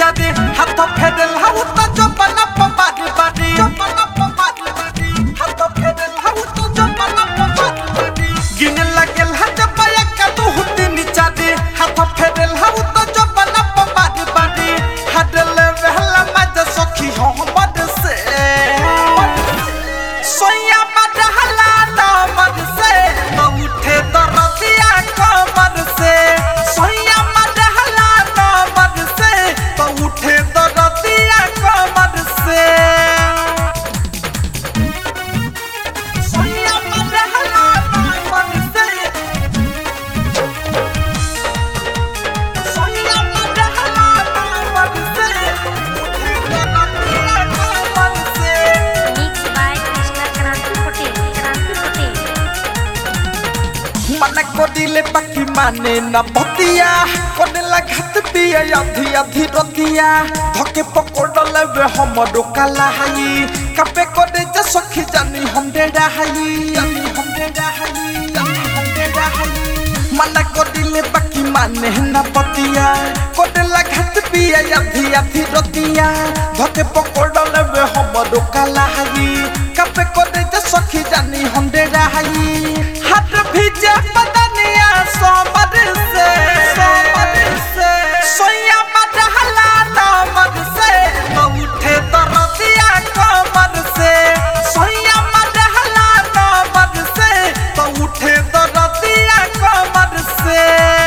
नीचा दे हाथ फेरल हाउ त जपना बारी बारी जपना बारी बारी हाथ फेरल हाउ त जपना बारी बारी गिने लागल ह जब एक दो हुती नीचा दे हाथ फेरल हाउ त जपना बारी बारी हडल रहला मज सखी हमर से सोया मडहला ना मन से तो उठे दरदिया कमर से सोया मडहला ना मन से तो उठे दरदिया कमर से सोया मडहला ना मन से सोया मडहला ना मन से उठे दरदिया कमर से Mixed by Krishna Kranti Patel. मन को दिले बाकी माने न बतिया कोने लागत दिया आधी आधी रतिया धके पकड़ लेवे हमरो काला हाई कपे कोने जे सखी जानी हम डेरा हाई मन को दिले बाकी माने न बतिया कोने लागत दिया आधी आधी रतिया धके पकड़ लेवे हमरो काला हाई कपे कोने जे सखी जानी हम डेरा हाई हाथ भीजे बदनिया सोमर से सोया मडहला ना मन से तो उठे दरदिया कमर से सोया मडहला ना मन से तो उठे दरदिया कमर से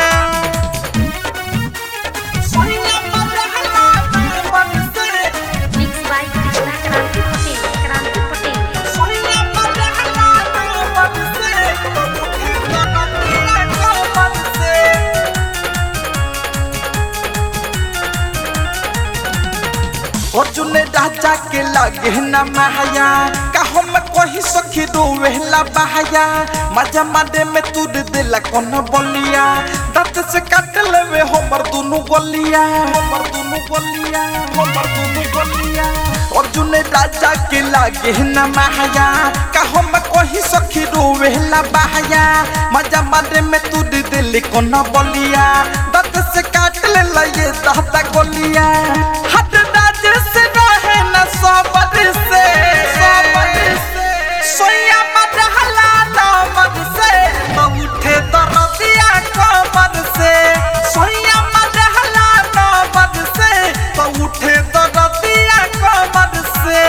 सोया मडहला ना मन से Mixed by Krishna Kranti Patel. सोया मडहला ना मन से तो उठे दरदिया कमर से अर्जुन राजा के लागे न माया का हम कही सखी रोवेला बहाया मजा मारे में तुर दिला कौन बोलिया दांत से काट लेवे हमर दोनों गलिया अर्जुन राजा के लागे न माया का हम कही सखी रोवेला बहाया मजा मारे में तुर दिल कौन बोलिया दांत से काट ले ये दाता गलिया हट राज से रहे न सोबर से सोया मडहला ना मन से तो उठे दरदिया कमर से सोया मडहला ना मन से तो उठे दरदिया कमर से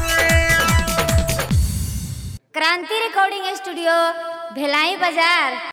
क्रांति रिकॉर्डिंग स्टूडियो भिलाई बाजार।